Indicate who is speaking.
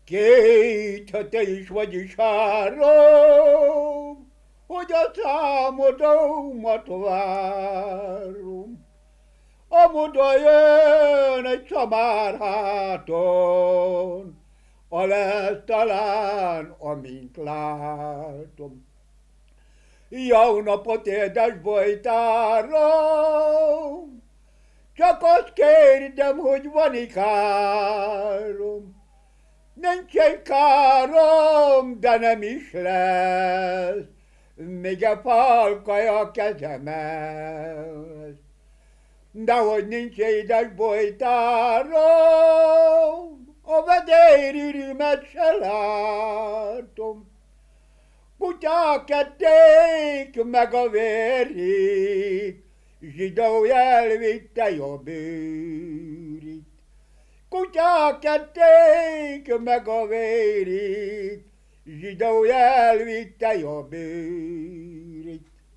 Speaker 1: Két, ha te is vagy is három, hogy a számodomat várom. Amoda jön egy szamárháton, a lesz talán, amint látom. Jó napot, édes bojtárom, csak azt kérdem, hogy van-e károm. Nincs egy károm, de nem is lesz, még a falkaj a kezemhez. De hogy nincs édes bojtárom, a vedérürümet se látom. Kutyák ették meg a vérit, zsidó elvitte a bőrit. Kutyák ették meg a vérit, zsidó elvitte a bőrit.